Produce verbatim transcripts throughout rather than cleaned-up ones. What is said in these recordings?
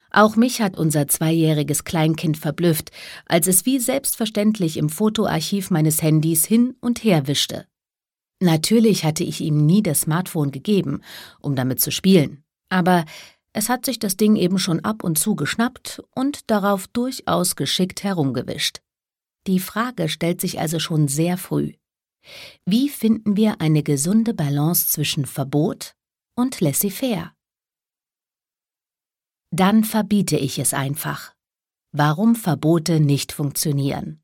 Auch mich hat unser zweijähriges Kleinkind verblüfft, als es wie selbstverständlich im Fotoarchiv meines Handys hin und her wischte. Natürlich hatte ich ihm nie das Smartphone gegeben, um damit zu spielen, aber es hat sich das Ding eben schon ab und zu geschnappt und darauf durchaus geschickt herumgewischt. Die Frage stellt sich also schon sehr früh. Wie finden wir eine gesunde Balance zwischen Verbot und laissez-faire? Dann verbiete ich es einfach. Warum Verbote nicht funktionieren.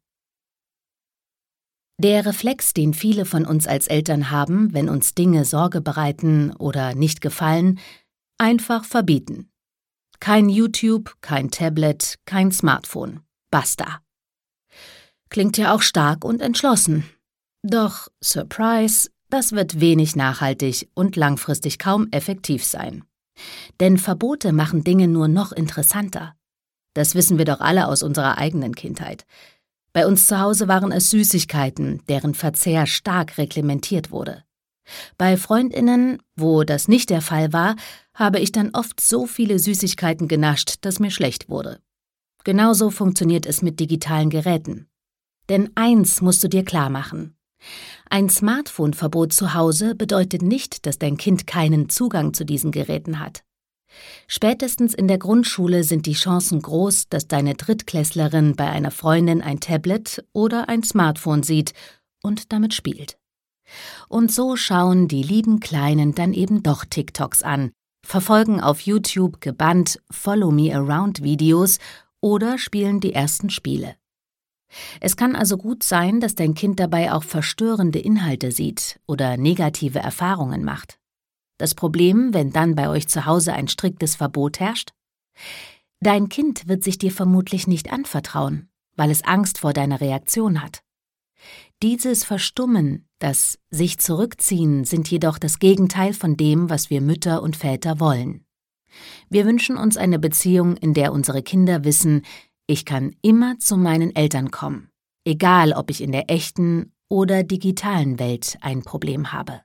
Der Reflex, den viele von uns als Eltern haben, wenn uns Dinge Sorge bereiten oder nicht gefallen, einfach verbieten. Kein YouTube, kein Tablet, kein Smartphone. Basta. Klingt ja auch stark und entschlossen. Doch, Surprise, das wird wenig nachhaltig und langfristig kaum effektiv sein. Denn Verbote machen Dinge nur noch interessanter. Das wissen wir doch alle aus unserer eigenen Kindheit. Bei uns zu Hause waren es Süßigkeiten, deren Verzehr stark reglementiert wurde. Bei FreundInnen, wo das nicht der Fall war, habe ich dann oft so viele Süßigkeiten genascht, dass mir schlecht wurde. Genauso funktioniert es mit digitalen Geräten. Denn eins musst du dir klar machen. Ein Smartphone-Verbot zu Hause bedeutet nicht, dass dein Kind keinen Zugang zu diesen Geräten hat. Spätestens in der Grundschule sind die Chancen groß, dass deine Drittklässlerin bei einer Freundin ein Tablet oder ein Smartphone sieht und damit spielt. Und so schauen die lieben Kleinen dann eben doch TikToks an, verfolgen auf YouTube gebannt Follow-me-around-Videos oder spielen die ersten Spiele. Es kann also gut sein, dass dein Kind dabei auch verstörende Inhalte sieht oder negative Erfahrungen macht. Das Problem, wenn dann bei euch zu Hause ein striktes Verbot herrscht? Dein Kind wird sich dir vermutlich nicht anvertrauen, weil es Angst vor deiner Reaktion hat. Dieses Verstummen, das sich zurückziehen, sind jedoch das Gegenteil von dem, was wir Mütter und Väter wollen. Wir wünschen uns eine Beziehung, in der unsere Kinder wissen, ich kann immer zu meinen Eltern kommen, egal ob ich in der echten oder digitalen Welt ein Problem habe.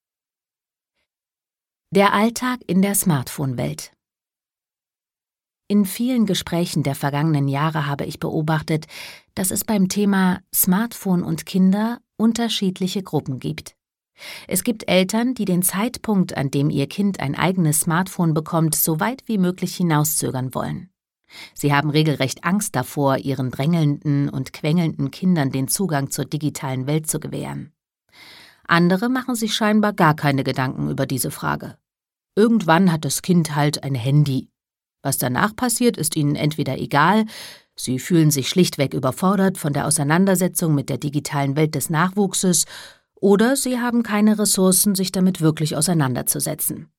Der Alltag in der Smartphone-Welt. In vielen Gesprächen der vergangenen Jahre habe ich beobachtet, dass es beim Thema Smartphone und Kinder unterschiedliche Gruppen gibt. Es gibt Eltern, die den Zeitpunkt, an dem ihr Kind ein eigenes Smartphone bekommt, so weit wie möglich hinauszögern wollen. Sie haben regelrecht Angst davor, ihren drängelnden und quengelnden Kindern den Zugang zur digitalen Welt zu gewähren. Andere machen sich scheinbar gar keine Gedanken über diese Frage. Irgendwann hat das Kind halt ein Handy. Was danach passiert, ist ihnen entweder egal, sie fühlen sich schlichtweg überfordert von der Auseinandersetzung mit der digitalen Welt des Nachwuchses, oder sie haben keine Ressourcen, sich damit wirklich auseinanderzusetzen.